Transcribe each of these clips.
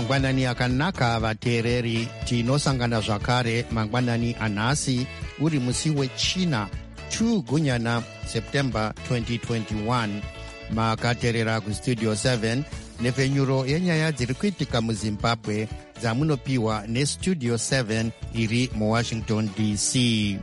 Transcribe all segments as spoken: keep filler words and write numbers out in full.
mangwanani akanaka vateereri, tinosangana zvakare mangwanani anhasi uri musi wechina two gunyana september twenty twenty-one. Makateerera kustudio seven nepfenyuro yenyaya dziri kuitika muzimbabwe dzamunopiwa nestudio seven iri muwashington D C.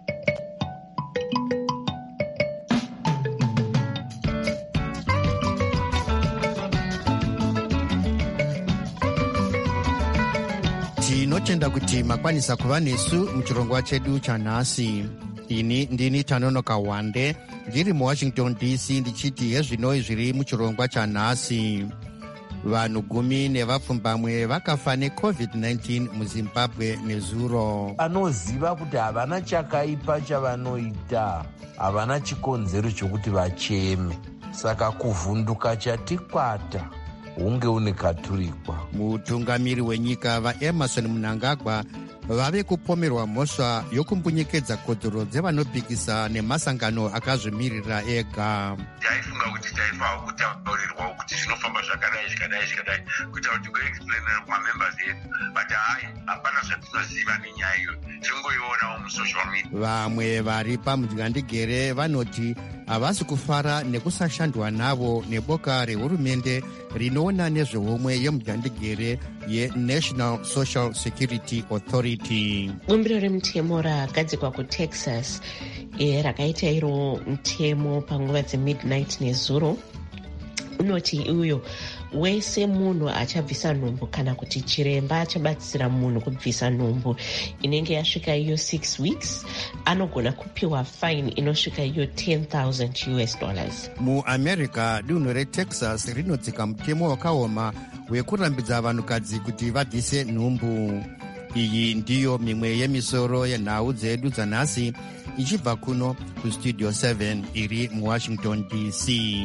Tinotenda kuti makwanisa kuva nesu muchirongwa chedu chanhasi. Ini ndini Tanonoka Wande ndiri muwashington D C ndichiti hezvinoi zviri muchirongwa chanhasi. Vanhu gumi nevapfumbamwe vakafa necovid nineteen muzimbabwe nezuro. Vanoziva kuti havana chakaipa chavanoita, havana chikonzero chokuti vacheme, saka kuvhunduka chatikwata hunge une katurikwa. Mutungamiri wenyika vaEmerson Mnangagwa vave kupomerwa mhosva yokumbunyikedza kodzero dzevanopikisa nemasangano akazvimirira ega. Taifunga kuti taifawo kutaurirwawo kuti zvinofamba zvakadai zvakadai zvakadai kuita kuti goexplainera kumamembers edu, but hai hapana zvatinoziva nenyaya iyo, tingoionawo musocial media. Vamwe vari pamudyandigere vanoti havasi kufara nekusashandwa navo neboka rehurumende rinoona nezveumwe yemudyandigere yeNational Social Security Authority. Bumbiro remutemo rakagadzikwa kuTexas rakaita iro mutemo panguva dzemidnight nezuro unoti uyo wese munhu achabvisa nhumbu kana kuti chiremba achabatsira munhu kubvisa nhumbu inenge yasvika iyo six weeks anogona kupiwa fine inosvika iyo ten thousand U S dollars. MuAmerica dunhu reTexas rinodzika mutemo wakaoma wekurambidza vanhukadzi kuti vabvise nhumbu. Iyi ndiyo mimwe yemisoro yenhau dzedu dzanhasi ichibva kuno kustudio seven iri muwashington D C.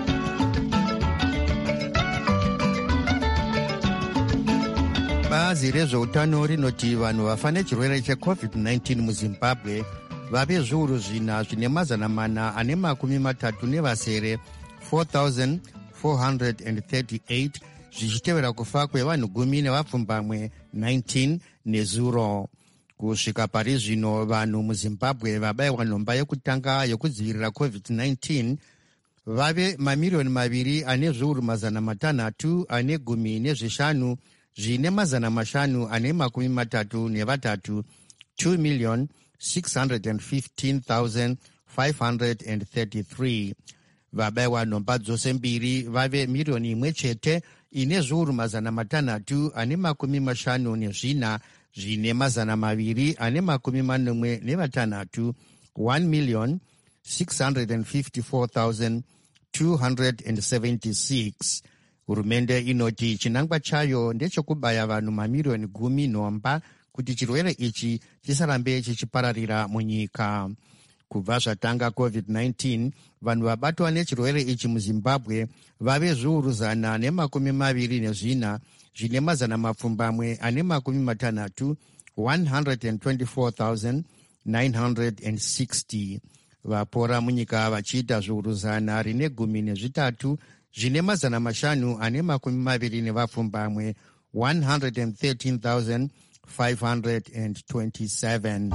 Bazi rezveutano rinoti vanhu vafa nechirwere checovid nineteen muzimbabwe vave zviuru zvina zvine mazana mana ane makumi matatu nevasere four thousand four hundred thirty-eight zvichitevera kufa kwevanhu gumi nevapfumbamwe nineteen nezuro. Kusvika pari zvino vanhu muzimbabwe vabayiwa nhomba yekutanga yokudzivirira covid nineteen vave mamiriyoni maviri ane zviuru mazana matanhatu ane gumi nezvishanu zvine mazana mashanu ane makumi matatu nevatatu two million six hundred fifteen thousand five hundred thirty-three. Vabayiwa nhomba dzose mbiri vave miriyoni imwe chete ine zviuru mazana matanhatu ane makumi mashanu nezvina zvine mazana maviri ane makumi manomwe nevatanhatu one million six hundred fifty-four thousand two hundred seventy-six. Hurumende inoti chinangwa chayo ndechekubaya vanhu mamiriyoni gumi nhomba kuti chirwere ichi chisarambe chichipararira munyika. Kubva zvatanga covid nineteen vanhu vabatwa nechirwere ichi muzimbabwe vave zviuru zana nemakumi maviri nezvina zvine mazana mapfumbamwe ane makumi matanhatu one hundred twenty-four thousand nine hundred sixty. Vapora munyika vachiita zviuru zana rine gumi nezvitatu zvine mazana mashanu ane makumi maviri nevapfumbamwe one hundred thirteen thousand five hundred twenty-seven.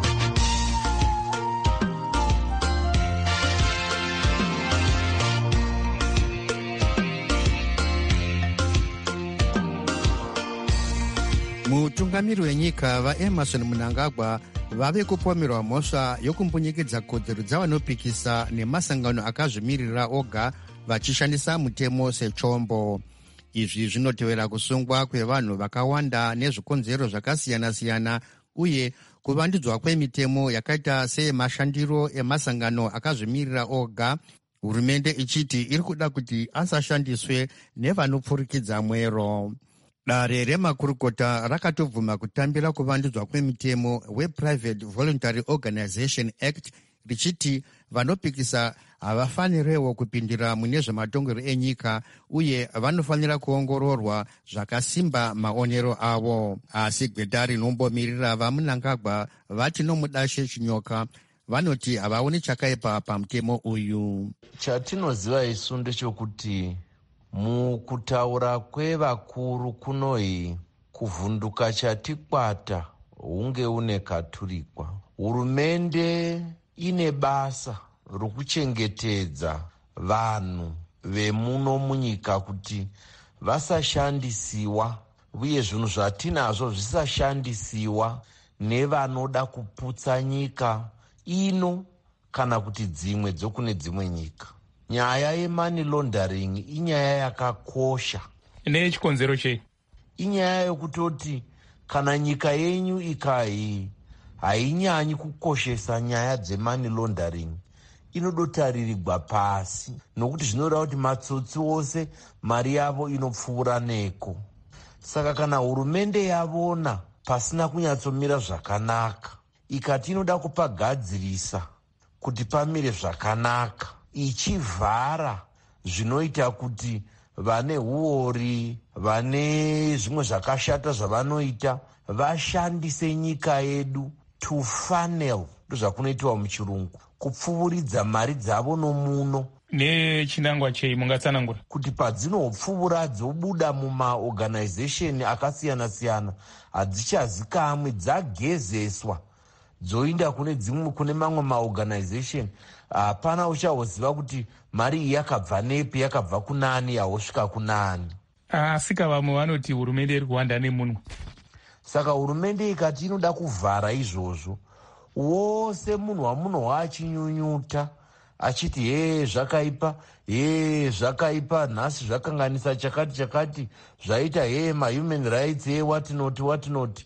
Mutungamiri wenyika vaEmerson Mnangagwa vave kupomerwa mhosva yokumbunyikedza kodzero dzavanopikisa nemasangano akazvimirira oga vachishandisa mutemo sechombo. Izvi zvinotevera kusungwa kwevanhu vakawanda nezvikonzero zvakasiyana-siyana uye kuvandudzwa kwemitemo yakaita seyemashandiro emasangano akazvimirira oga, hurumende ichiti iri kuda kuti asashandiswe nevanopfurikidza mwero. Dare remakurukota rakatobvuma kutambira kuvandudzwa kwemitemo wePrivate Voluntary Organization Act richiti vanopikisa havafanirewo kupindira mune zvematongero enyika uye vanofanira kuongororwa zvakasimba maonero avo. Asi gweta rinombomirira vaMnangagwa vati nomudashe chinyoka vanoti havaoni chakaipa pamutemo uyu. Chatinoziva isu ndechekuti Mukutaura kwevakuru kunoi kuvhunduka chatikwata hunge une katurikwa. Hurumende ine basa rokuchengetedza vanhu vemuno munyika kuti vasashandisiwa uye zvinhu zvatinazvo zvisashandisiwa nevanoda kuputsa nyika ino kana kuti dzimwe dzokune dzimwe nyika. Nyaya yemoney laundering inyaya yakakosha. Nechikonzero chei? Inyaya yokutoti kana nyika yenyu ikai hainyanyi kukoshesa nyaya dzemoney laundering, inodotaririgwa pasi, nokuti zvinoda kuti matsotsi ose mari yavo inopfuura neko. Saka kana hurumende yavona pasina kunyatsomira zvakanaka, ikati inoda kupagadzirisa kuti pamire zvakanaka, ichivhara zvinoita kuti vane huori, vane zvimwe zvakashata zvavanoita, vashandise nyika yedu to funnel, ndozvakunoitiwa muchirungu, kupfuuridza mari dzavo nomuno. Nechinangwa chei mungatsanangura? Kuti padzinopfuura dzobuda mumaorganization akasiyana-siyana, hadzichazikamwe, dzagezeswa dzoinda kune dzimwe, kune mamwe maorganization. Hapana uchazoziva kuti mari iyi yakabva nepi, yakabva kunani, yahosvika kunani. Asika vamwe vanoti hurumende iri kuwanda nemunhu. Saka hurumende ikati inoda kuvhara izvozvo, wose munhu wamunhu achinyunyuta achiti he zvakaipa, he zvakaipa, nhasi zvakanganisa chakati chakati, zvaita he mahuman rights, he watinoti watinoti,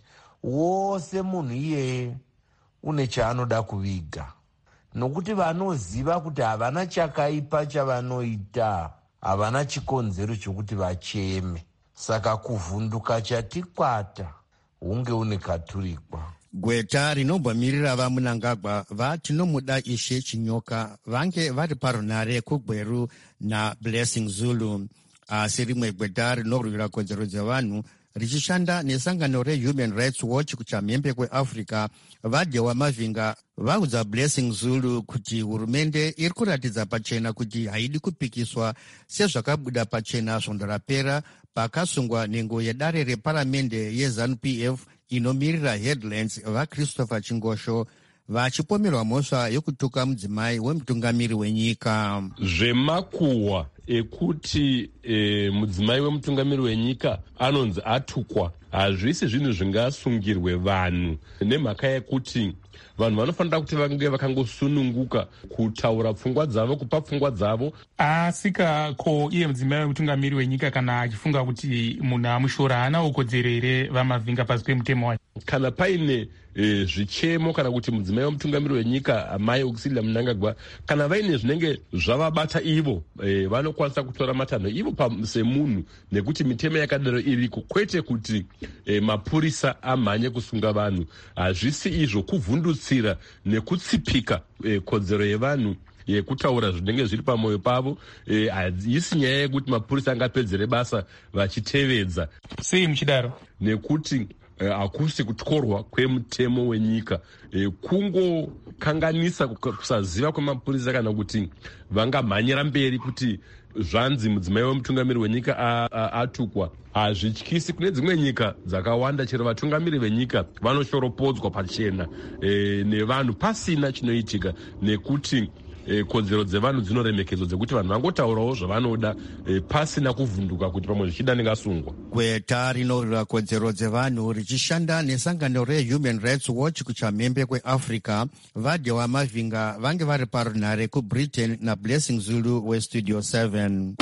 wose munhu iyeye une chaanoda kuviga, nokuti vanoziva kuti havana chakaipa chavanoita, havana chikonzero chokuti vacheme. Saka kuvhunduka chatikwata hunge une katurikwa. Gweta rinobvamirira vamunangagwa vatinomuda Ishe Chinyoka vange vari parunare kuGweru naBlessing Zulu. Asi rimwe gweta rinorwira kodzero dzevanhu richishanda nesangano reHuman Rights Watch kuchamhembe kweAfrica vadhewa mavhinga vaudza Blessing Zulu kuti hurumende iri kuratidza pachena kuti haidi kupikiswa sezvakabuda pachena svondo rapera pakasungwa nhengo yedare reparamende yeZANU-P F inomirira Headlands vaChristopher Chingosho vachipomerwa mhosva yokutuka mudzimai wemutungamiri wenyika. Zvemakuhwa ekuti e, mudzimai wemutungamiri wenyika anonzi atukwa hazvisi zvinhu zvingasungirwe vanhu, nemhaka yekuti vanhu vanofanira kuti vange vakangosununguka kutaura pfungwa dzavo, kupa pfungwa dzavo. Asika ko iye mudzimai wemutungamiri wenyika kana achifunga kuti munhu amushora haana ukodzero here vamavhinga pasi pemutemo wacho? Kana paine e, zvichemo kana kuti mudzimai wemutungamiri wenyika amai Auxillia Mnangagwa kana vaine zvinenge zvavabata ivo, e, vanokwanisa kutora matanho ivo semunhu, nekuti mitemo yakadaro iriko, kwete kuti e, mapurisa amhanye kusunga vanhu. Hazvisi izvo kuvhundutsira nekutsipika e, kodzero yevanhu yekutaura zvinenge zviri pamwoyo pavo. Haisi e, nyaya yekuti mapurisa angapedzere basa vachitevedza. Sei muchidaro? Nekuti hakusi uh, kutyorwa kwemutemo wenyika, e, kungokanganisa kusaziva kwemapurisa kana kuti vangamhanyira mberi kuti zvanzi mudzimai wemutungamiri wenyika atukwa. Hazvityisi. Kune dzimwe nyika dzakawanda chero vatungamiri venyika vanoshoropodzwa pachena e, nevanhu pasina chinoitika, nekuti E, kodzero dzevanhu dzinoremekedzwa dzekuti vanhu vangotaurawo zvavanoda e, pasina kuvhunduka kuti pamwe zvichida ndingasungwa. Gweta rinorwira kodzero dzevanhu richishanda nesangano reHuman Rights Watch kuchamhembe kweAfrica vadhewa mavhinga vange vari parunare kuBritain naBlessing Zulu weStudio seven.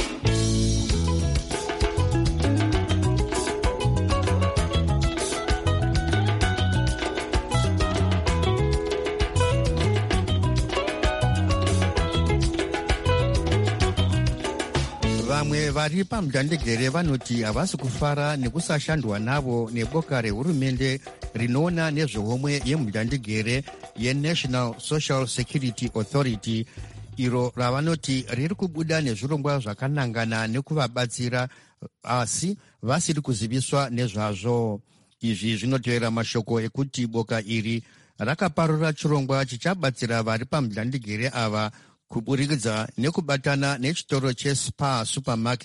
Vamwe vari pamudandegere vanoti havasi kufara nekusashandwa navo neboka rehurumende rinoona nezvehomwe yemudandegere yeNational Social Security Authority, iro ravanoti riri kubuda nezvirongwa zvakanangana nekuvabatsira asi vasiri kuziviswa nezvazvo. Izvi zvinotevera mashoko ekuti boka iri rakaparura chirongwa chichabatsira vari pamudandegere ava kuburikidza nekubatana nechitoro cheSpar Supermarket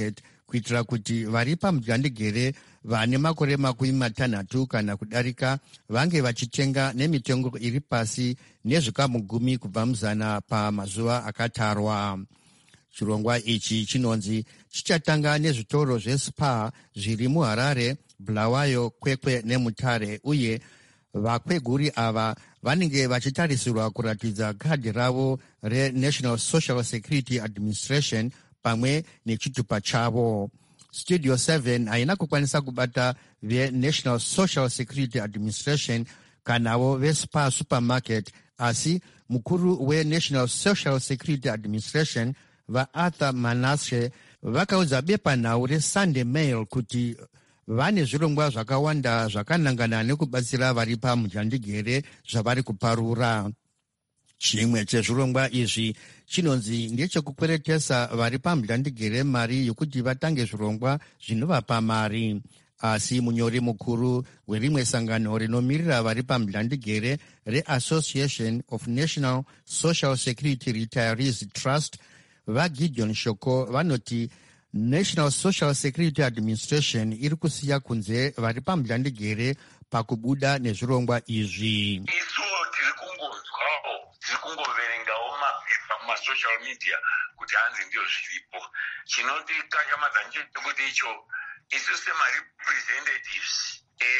kuitira kuti vari pamujandigere vane makore makumi matanhatu kana kudarika vange vachitenga nemitengo iri pasi nezvikamu gumi kubva muzana pamazuva akatarwa. Chirongwa ichi chinonzi chichatanga nezvitoro zvespa zviri muHarare, Bulawayo, Kwekwe neMutare, uye vakweguri ava vanenge vachitarisirwa kuratidza kadhi ravo reNational Social Security Administration pamwe nechitupa chavo. Studio seven haina kukwanisa kubata veNational Social Security Administration kanavo veSpar Supermarket, asi mukuru weNational Social Security Administration vaArthur Manasseh vakaudza bepanhau reSunday Mail kuti vane zvirongwa zvakawanda zvakanangana nekubatsira vari pamujandigere zvavari kuparura. Chimwe chezvirongwa izvi chinonzi ndechekukweretesa vari pamujandigere mari yokuti vatange zvirongwa zvinovapa mari. Asi munyori mukuru werimwe sangano rinomirira vari pamujandigere reAssociation of National Social Security Retirees Trust vaGideon Shoko vanoti National Social Security Administration iri kusiya kunze vari pamujandigere pakubuda nezvirongwa izvi. Isuwo tiri kungonzwawo, tiri kungoverengawo mapepa mumasocial media kuti hanzi ndio zviripo. Chinotikashamadza ndechekuti icho isu semarepresentatives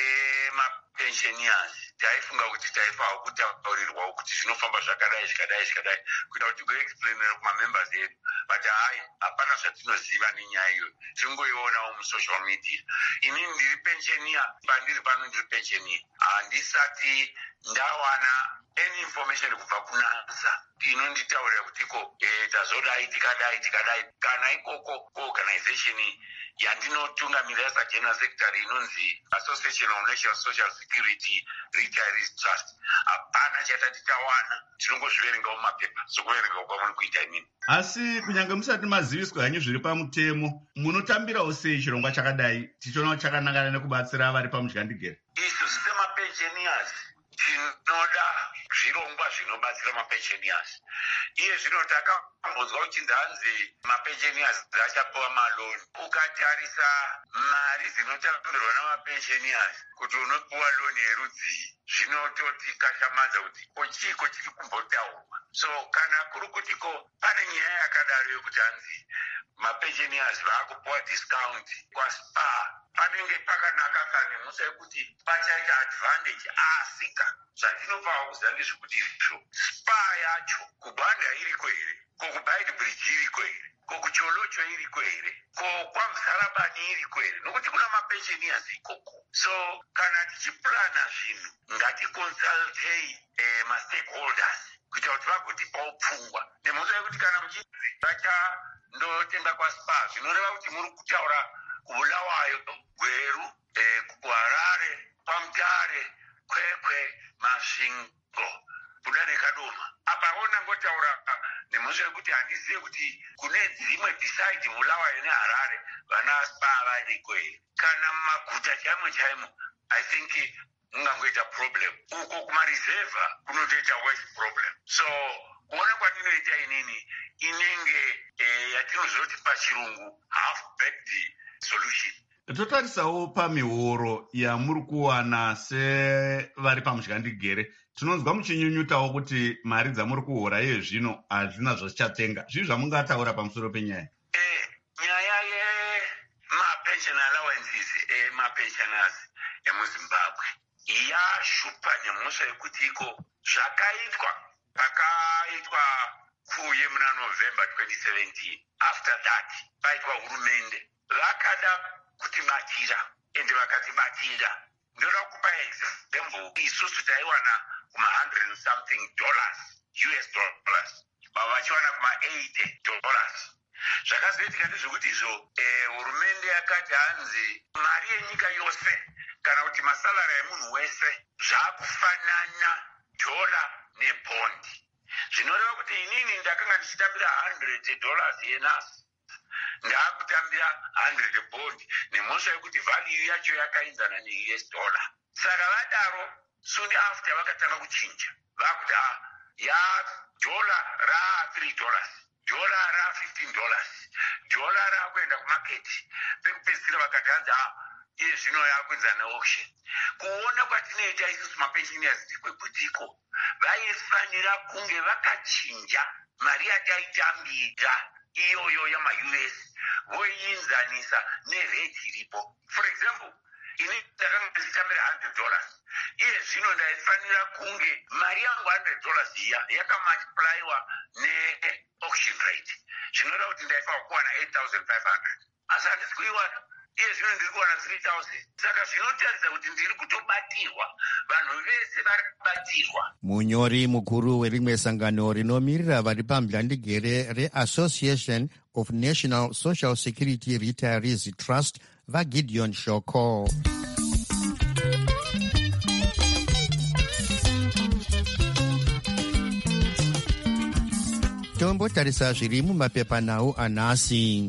emapensioners taifunga kuti taifawo kutaurirwawo kuti zvinofamba zvakadai zvakadai zvakadai kuita kuti goexplainera kumamembers edu, but hai hapana zvatinoziva nenyaya iyoyo, tingoionawo musocial media. Inini ndiri pensioniya, pandiri pano ndiri pensioniya, handisati ndawana any information kubva kunasa inonditaurira kutiko eh, tazodai tikadai tikadai. Kana ikoko organization yandinotungamirira sageneral secretary inonzi Association of National Social Security Retirees Trust, hapana chatati tawana, tinongozviverengawo mapepa sokuverengawo kwamuri kuita imini. Asi kunyange musati maziviswa hanyu zviri pamutemo, munotambirawo sei chirongwa chakadai tichionawo chakanangana nekubatsira vari pamujandigere? Isu semapensioners tinoda zvirongwa zvinobatsira mapensioners. Iye zvino takambonzwa uchinzi hanzi mapensioners achapiwa maloni. Ukatarisa mari dzinotambirwa namapensioners kuti unopiwa loni yerudzi, zvinototi kashamadza kuti kochiko chiri kumbotaurwa. So kana kuri kutiko pane nyaya yakadaro yokuti hanzi mapensioners vaakupiwa discount kwaSpar, panenge pakanaka kane musa yekuti pachaita advantage asika. Zvatinopawo kuziva ndezvekuti izvo Spar yacho kubhanda iriko here, kokuBaiti Bridge iriko here, kokuCholocho iriko here, kokwaMuzarabani iriko here, nokuti kuna mapensioners ikoko. So kana tichiplana zvinhu ngaticonsultei eh, mastakeholders kuita kuti vagotipawo pfungwa nemusa yekuti kana muchinzi vachandotenga kwaSpar zvinoreva kuti muri kutaura kuBulawayo, Gweru, eh, kuHarare, paMutare, Kwekwe, Masvingo, Buda neKadoma. Apa onangotaura nemusa yekuti handizive kuti kune dzimwe beside Bulawayo neHarare vana Spar variko here. Kana mumaguta chaimo chaimo, I think mungangoita problem. Uko kumareserva kunotoita worse problem. So kuona kwatinoita inini inenge eh, yatinozoti pachirungu half baked solution. Totarisawo pamihoro yamuri kuwana sevari pamujandigere, tinonzwa muchinyunyutawo kuti mari dzamuri kuhora iye zvino hazvina zvachichatenga. Zvii zvamungataura pamusoro penyaya? Eh, nyaya yemapension allowances emapensioners emuZimbabwe yashupa nemusa yekuti iko zvakaitwa pakaitwa kuye muna November twenty seventeen. After that paitwa hurumende vakada kutimatira ende vakatimatira. Ndoda kupa example, isusu taiwana kuma one hundred and something dollars, U S dollars, vachiwana kuma eighty dollars. Zvakazoitika ndezvekuti izvo hurumende yakati hanzi mari yenyika yose kana kuti masalari emunhu wese zvaakufanana dola nebhondi. Zvinoreva kuti inini ndakanga ndichitambira one hundred dollars yenasi ndaakutambira one hundred bond nemusha yekuti value yacho yakainzana ne-U S dollar. Saka vadaro soon after vakatanga kuchinja vakuti ya dola raa three dollars dhora ra-fifteen dollars, dhora rakuenda kumaketi, pekupedzisira vakati hanzi a iye zvino yakuedza neauction. Kuona kwatinoita isusu mapensioners kwekutiko vaifanira kunge vakachinja mari yataitambidza iyoyo yama-U S voiinzanisa nerate iripo. For example, ini ndakanga ndichitambira one hundred dollars, iye zvino ndaifanira kunge mari yangu one hundred dollars iya yakamultiplyiwa ne-auction rate, zvinoreva kuti ndaifanira kuwana eight thousand five hundred, asi handisi kuiwana. Iye zvino ndiri kuwana three thousand. Saka zvinotaridza kuti ndiri kutobatirwa, vanhu vese vari kubatirwa. Munyori mukuru werimwe sangano rinomirira vari pamhlandigere reAssociation of National Social Security Retirees Trust vaGideon Shoko. Tombotarisa zviri mumapepanhau anhasi.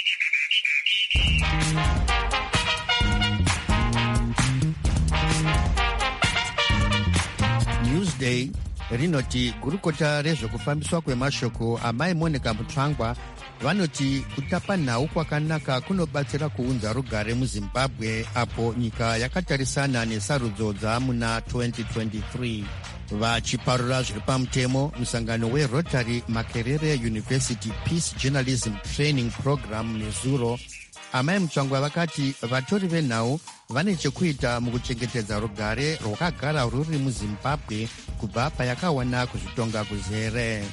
Newsday rinoti gurukota rezvekufambiswa kwemashoko amai Monica Mutsvangwa vanoti kutapa nhau kwakanaka kunobatsira kuunza rugare muZimbabwe apo nyika yakatarisana nesarudzo dzamuna twenty twenty-three. Vachiparura zviri pamutemo, musangano weRotary Makerere University Peace Journalism Training Program nezuro, amai Mutsvangwa vakati vatori venhau vane chekuita mukuchengetedza rugare rwakagara rwuri muZimbabwe kubva payakawana kuzvitonga kuzere.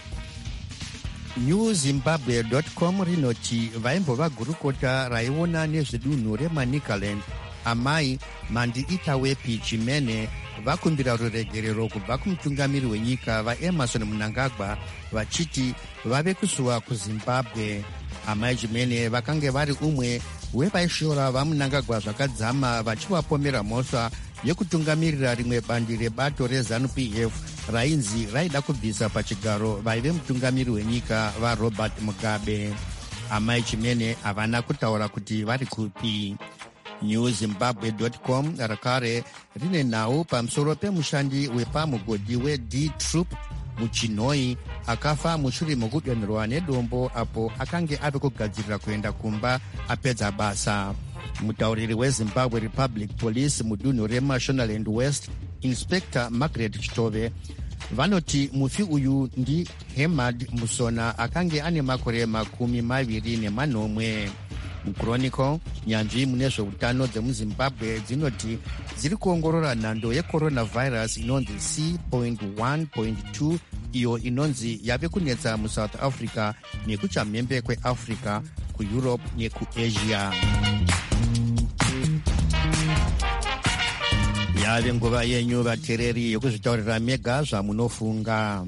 new zimbabwe dot com rinoti vaimbova gurukota raiona nezvedunhu reManicaland amai Mandi Itawepi Chimene vakumbira ruregerero kubva kumutungamiri wenyika vaEmerson Mnangagwa vachiti vave kusuwa kuZimbabwe. Amai Chimene vakange vari umwe wevaishora vaMnangagwa zvakadzama vachivapomera mhosva yekutungamirira rimwe bandi rebato reZANU-P F rainzi raida kubvisa pachigaro vaive mutungamiri wenyika vaRobert Mugabe. Amai Chimene havana kutaura kuti vari kupi. new zimbabwe dot com rakare rine nhau pamusoro pemushandi wepamugodhi weD Troop muChinhoi akafa mushure mokudonherwa nedombo apo akange ave kugadzirira kuenda kumba apedza basa. Mutauriri weZimbabwe Republic Police mudunhu reMashonaland West, Inspector Margaret Chitove, vanoti mufi uyu ndi Hemad Musona akange ane makore makumi maviri nemanomwe. Muchronicle, nyanzvi mune zveutano dzemuZimbabwe dzinoti dziri kuongorora nhando yecoronavirus inonzi C one point two iyo inonzi yave kunetsa muSouth Africa nekuchamhembe kweAfrica, kuEurope nekuAsia. Yave nguva yenyu vateereri yekuzvitaurira mega zvamunofunga.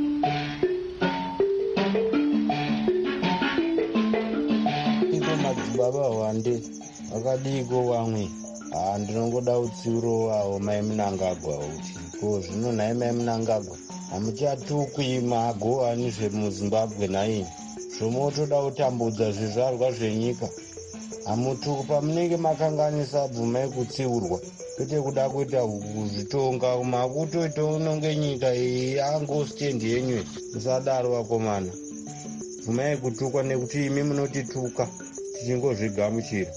Baba wande akadiko wamwe ah ndinongoda utsiro wawo mai Mnangagwa uti ko zvino nai mai Mnangagwa amuchatukwi mago ani zvemuZimbabwe naini zvomotoda kutambudza zvizvarwa zvenyika amutuku pamunenge makanganisa bvuma yekutsiurwa kwete kuda kuita kuzvitonga makutoita unonge nyika yangositendi yenyu musadaro vakomana bvuma yekutukwa nekuti imi munotituka tichingozvigamuchira.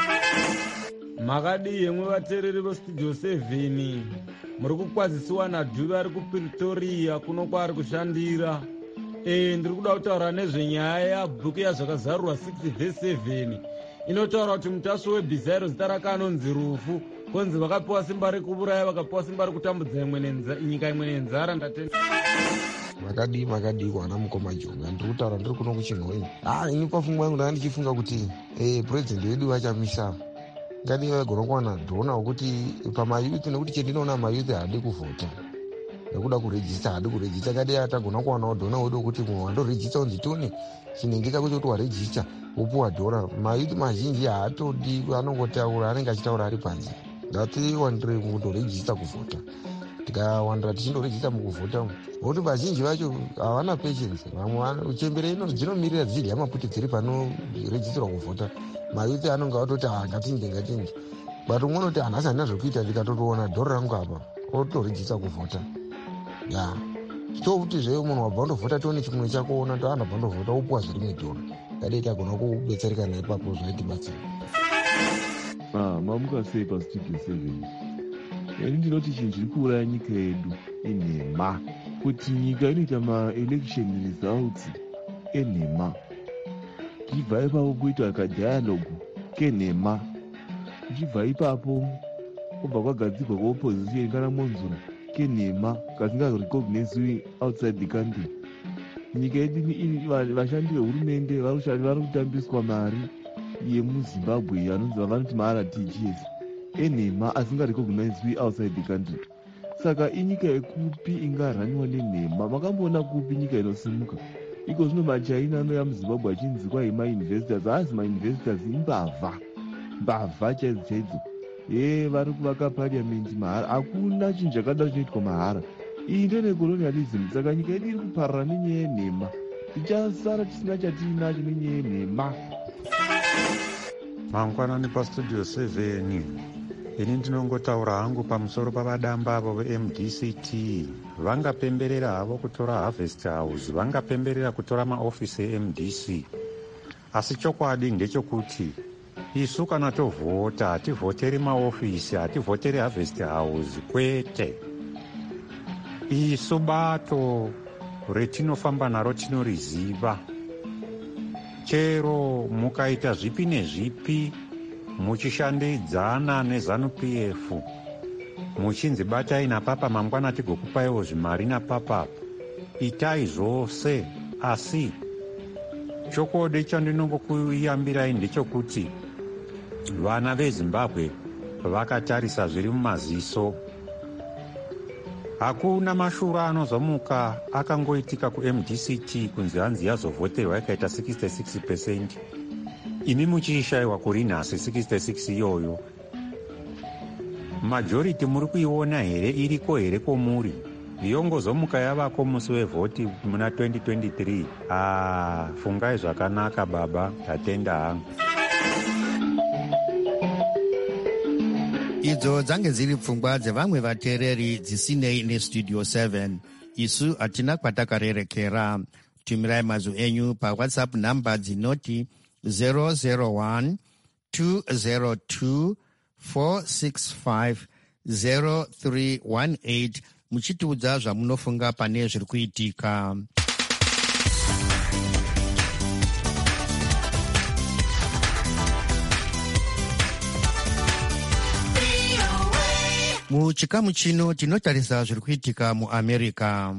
Makadi yemwe vateereri vestudio seven muri kukwazisiwa naDhuve ari kuPretoria kuno kwaari kushandira. E, ndiri kuda kutaura nezvenyaya yabhuku yazvakazarurwa six verse seven inotaura kuti mutaso weBhizairo zita rake anonzi rufu, konzi vakapiwa simba rekuuraya vakapiwa simba rekutambudza nyika imwe nenzara. ndatenda makadi makadi kwana mukoma jonga ndiri kutaura ndiri kuno kuChinhoi. Ah, ini pafungwa yangu ndanga ndichifunga kuti eh president wedu vachamisa ngadi vagona kuwana dhona wekuti pamayouth, nekuti chendinoona mayouth haadi kuvhota nekuda kurejista, haadi kurejista. Ngadi atagona kuwanawo dhona wedu wekuti mumwe wandorejista unzi toni chinenge chako chekuti warejista wopuwa dhora. Mayouth mazhinji haatodi, anongotaura, anenge achitaura ari panze. Ngatiwandire kundorejista kuvhota, tikawandira tichindorejista mukuvhota nokuti vazhinji vacho havana patience. Vamwe chembere ino dzinomirira dziri yamaputi dziri panorejistirwa kuvhota. Mayouth anonge vatoti ngatinje ngatinje, but umwe unoti hanhasi handina zvekuita ndikatotoona dhoro rangu apa otorejista kuvhota. Ya tokuti zveyo munhu wabva ndovhota tione chimwe chakuona to anhu abva ndovhota upuwa zvirimwe dora kadei tagona kubetsereka naipapo zvaitibatsira. mamuka sei pastudio seven ini ndinoti chinhu chiri kuuraya nyika yedu enhema, kuti nyika inoita maelection results enhema, tichibva ipapo kuita kadialogue kenhema, tichibva ipapo kubva kwagadzirwa kweopposition kana monzura kenhema kasingarecognizwi outside the country. Nyika yedu vashandi vehurumende vari kutambiswa mari yemuzimbabwe anonzi vanoti maara T G S enhema asingarecognizwi outside the country. Saka inyika yekupi ingaraniwa nenhema? Makamboona kupi nyika inosimuka? Iko zvino machaina anoya muzimbabwe achinzi kwai mainvestors, haasi mainvestors imbavha, mbavha chaidzo chaidzo. ye vari kuvaka pariamendi mahara. Hakuna chinhu chakadaro chinoitwa mahara. Iyi ndenecolonialism. Saka nyika yedu iri kuparara nenyaya yenhema. Tichasara tisina chatiinacho nenyaya yenhema. mangwanani pastudio seven ini ndinongotaura hangu pamusoro pavadamba avo ve-M D C T. Vangapemberera havo kutora Harvest House, vangapemberera kutora maofisi e-M D C. Asi chokwadi ndechokuti isu kana tovhota hativhoteri maofisi, hativhoteri Harvest House, kwete. Isu bato retinofamba naro tinoriziva. Chero mukaita zvipi nezvipi muchishandidzana neZANU-P F muchinzi batai napapa mangwana tigokupaiwo zvimari napapapo, itai zvose. Asi chokwadi chandinongokuyambirai ndechokuti vana veZimbabwe vakatarisa zviri mumaziso. Hakuna mashura anozomuka akangoitika ku-M D C T kunzi hanzi yazovhoterwa ikaita sixty-six percent. Imi muchiishayiwa kuri nhasi sixty-six iyoyo. Majority muri kuiona here, iriko here komuri? Yongozomuka yavako musi wevhoti muna twenty twenty-three. Ah, fungai zvakanaka baba, tatenda hangu. Idzo dzange dziri pfungwa dzevamwe vateereri dzisinei nestudio seven. Isu hatina kwatakarerekera. Tumirai mazwi enyu pawhatsapp namba dzinoti zero zero one two zero two four six five zero three one eight muchitiudza zvamunofunga pane zviri kuitika. Muchikamu chino tinotarisa zviri kuitika muAmerica.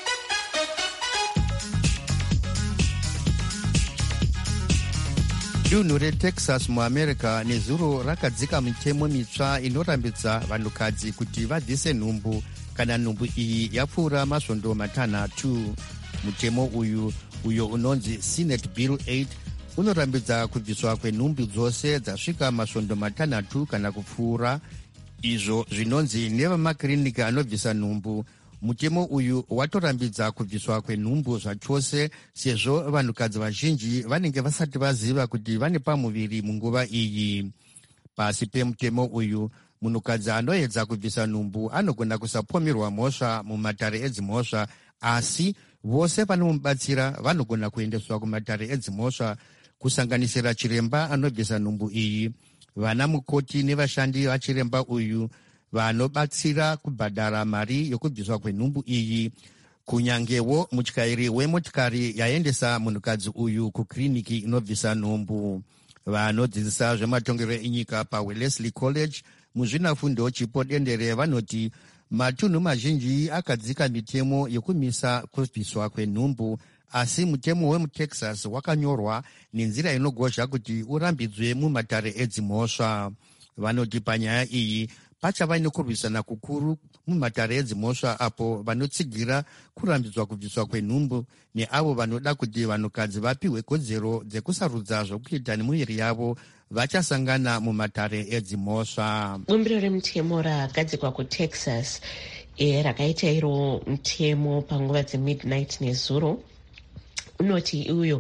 Dunhu reTexas muAmerica nezuro rakadzika mitemo mitsva inorambidza vanhukadzi kuti vabvise nhumbu kana nhumbu iyi yapfuura masvondo matanhatu. Mutemo uyu uyo unonzi Senate Bill eight unorambidza kubviswa kwenhumbu dzose dzasvika masvondo matanhatu kana kupfuura, izvo zvinonzi nevamakiriniki anobvisa nhumbu. Mutemo uyu watorambidza kubviswa kwenhumbu zvachose sezvo vanhukadzi vazhinji vanenge vasati vaziva kuti vane pamuviri munguva iyi. Pasi pemutemo uyu, munhukadzi anoedza kubvisa nhumbu anogona kusapomerwa mhosva mumatare edzimhosva, asi vose vanomubatsira vanogona kuendeswa kumatare edzimhosva, kusanganisira chiremba anobvisa nhumbu iyi, vana mukoti nevashandi vachiremba uyu vanobatsira kubhadhara mari yokubviswa kwenhumbu iyi, kunyangewo mutyairi wemotikari yaendesa munhukadzi uyu kukiriniki inobvisa nhumbu. Vanodzidzisa zvematongerwo enyika paWellesley College muzvinafundo chipo dendere vanoti matunhu mazhinji akadzika mitemo yokumisa kubviswa kwenhumbu, asi mutemo wemuTexas wakanyorwa nenzira inogozha kuti urambidzwe mumatare edzimhosva. Vanoti panyaya iyi pachava nekurwisana kukuru mumatare edzimhosva, apo vanotsigira kurambidzwa kubviswa kwenhumbu neavo vanoda kuti vanhukadzi vapiwe kodzero dzekusarudza zvokuita nemuviri yavo vachasangana mumatare edzimhosva. Bumbiro remutemo rakagadzikwa kuTexas e, rakaita iro mutemo panguva dzemidnight nezuro unoti uyo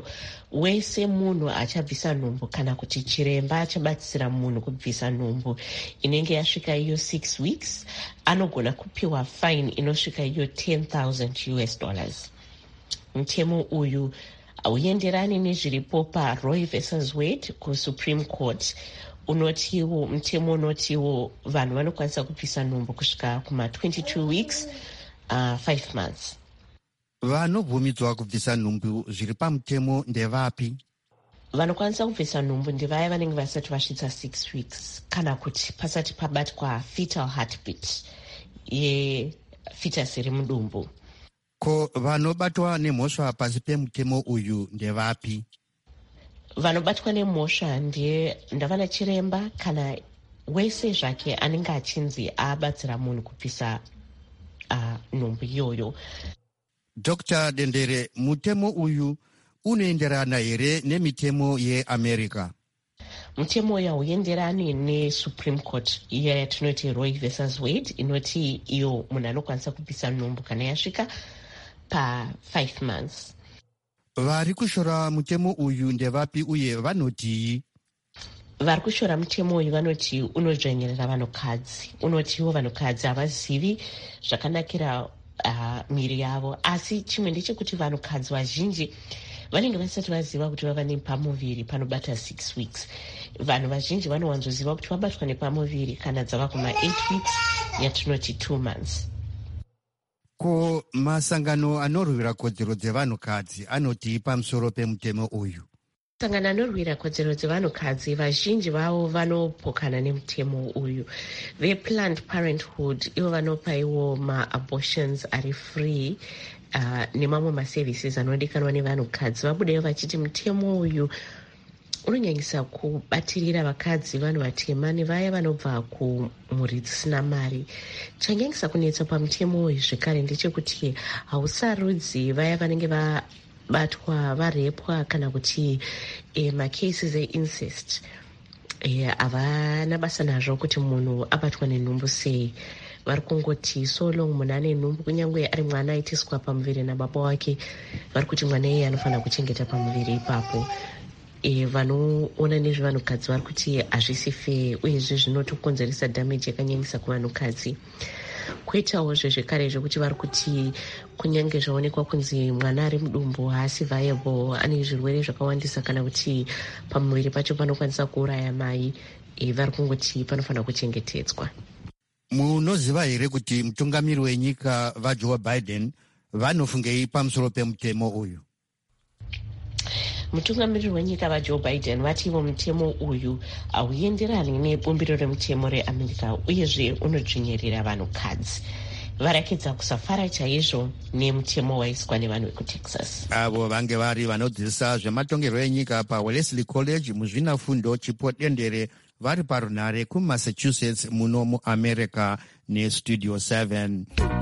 wese munhu achabvisa nhumbu kana kuti chiremba achabatsira munhu kubvisa nhumbu inenge yasvika iyo six weeks anogona kupiwa fine inosvika iyo ten thousand U S dollars. Mutemo uyu hauenderani nezviripo paRoe versus Wade kuSupreme Court unotiwo mutemo unotiwo vanhu vanokwanisa kubvisa nhumbu kusvika kuma twenty-two weeks uh, five months. Vanobvumidzwa kubvisa nhumbu zviri pamutemo ndevapi? Vanokwanisa kubvisa nhumbu ndevaya vanenge vasati vasvitsa six weeks kana kuti pasati pabatwa fetal heartbeat yefetus iri mudumbu. Ko vanobatwa nemhosva pasi pemutemo uyu ndevapi? Vanobatwa nemhosva ndavana chiremba kana wese zvake anenge achinzi abatsira munhu kubvisa uh, nhumbu iyoyo. Doctor Dendere, mutemo uyu unoenderana here nemitemo yeAmerica? Mutemo uyu hauenderani neSupreme Court iya yatinoti Roe versus Wade inoti iyo munhu anokwanisa kubvisa nhumbu kana yasvika pa five months. Vari kushora mutemo uyu ndevapi uye vanotii? Vari kushora mutemo uyu vanoti unodzvanyirira vanhukadzi. Unotiwo vanhukadzi havazivi zvakanakira uh, miri yavo, asi chimwe ndechekuti vanhukadzi vazhinji vanenge vasati vaziva kuti vava nepamuviri panobata six weeks. Vanhu vazhinji vanowanzoziva kuti vabatwa nepamuviri kana dzava kuma eight weeks yatinoti two months. Ko masangano anorwira kodzero dzevanhukadzi anoti pamusoro pemutemo uyu? Masangano anorwira kodzero dzevanhukadzi vazhinji vavo vanopokana nemutemo uyu. VePlanned Parenthood ivo vanopa iwo ma-abortions ari free uh, nemamwe maservices anodikanwa nevanhukadzi. Vabudewo vachiti mutemo uyu unonyanyisa kubatirira vakadzi vanhu vatema nevaya vanobva kumhuri dzisina mari. Chanyanyisa kunetsa pamutemo uyu zvekare ndechekuti hausarudzi vaya vanenge vabatwa varepwa kana kuti e, macases eincest havana e, basa nazvo kuti munhu abatwa nenhumbu sei. Vari kungoti so long munhu ane nhumbu kunyange ari mwana aitiswa pamuviri nababa wake, vari kuti mwana iye anofanira kuchengeta pamuviri ipapo. E, vanoona nezvevanhukadzi vari kuti hazvisi fair uyezve zvinotokonzeresa damage yakanyanyisa kuvanhukadzi. Kwoitawo zvezvekare zvekuti vari kuti kunyange zvaonekwa kunzi mwana ari mudumbu haasi viable, ane zvirwere zvakawandisa kana kuti pamuviri pacho panokwanisa kuuraya mai, e, vari kungoti panofanira kuchengetedzwa. Munoziva here kuti mutungamiri wenyika vaJoe Biden vanofungei pamusoro pemutemo uyu? Mutungamiriri wenyika vaJoe Biden vativo mutemo uyu hauenderani nebumbiro remutemo reAmerica uyezve unodzvinyirira vanhukadzi. Varakedza kusafara chaizvo nemutemo waiswa nevanhu vekuTexas. Avo vange vari vanodzidzisa zvematongerwo enyika paWellesley College muzvinafundo Chipo Dendere vari parunhare kuMassachusetts muno muAmerica neStudio seven.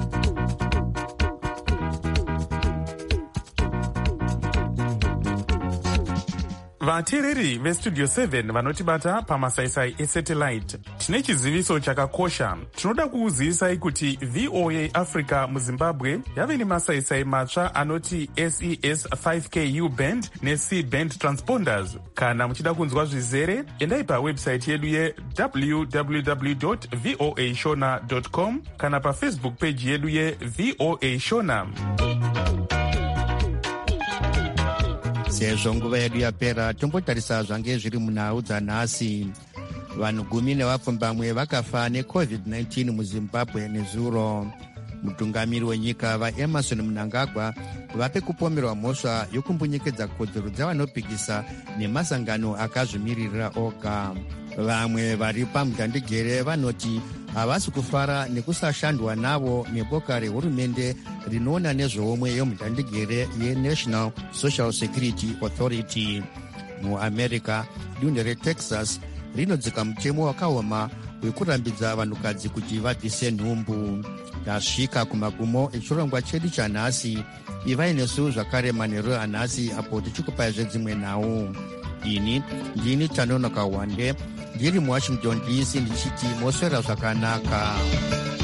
vateereri vestudio seven vanotibata pamasaisai esatellite, tine chiziviso chakakosha. Tinoda kukuzivisai kuti V O A Africa muZimbabwe yave nemasaisai matsva anoti S E S five K U band neC band transponders. Kana muchida kunzwa zvizere, endai pawebsite yedu ye w w w dot v o a shona dot com kana pafacebook page yedu ye V O A Shona. Sezvo nguva yedu yapera, tombotarisa zvange zviri munhau dzanhasi. Vanhu gumi nevapfumbamwe vakafa necovid nineteen muZimbabwe nezuro. Mutungamiri wenyika vaEmerson Mnangagwa vape kupomerwa mhosva yokumbunyikedza kodzero dzavanopikisa nemasangano akazvimirira oga. Vamwe vari pamudhandigere vanoti havasi kufara nekusashandwa navo neboka rehurumende rinoona nezveomwe yomudhandigere yeNational Social Security Authority. MuAmerica, dunhu reTexas rinodzika mutemo wakaoma wekurambidza vanhukadzi kuti vabvise nhumbu. Tasvika kumagumo echirongwa chedu chanhasi. Ivai nesu zvakare manheru anhasi apo tichikupaizve dzimwe nhau. Ini ndini Tanonoka Wande ndiri muWashington D C ndichiti moswera zvakanaka.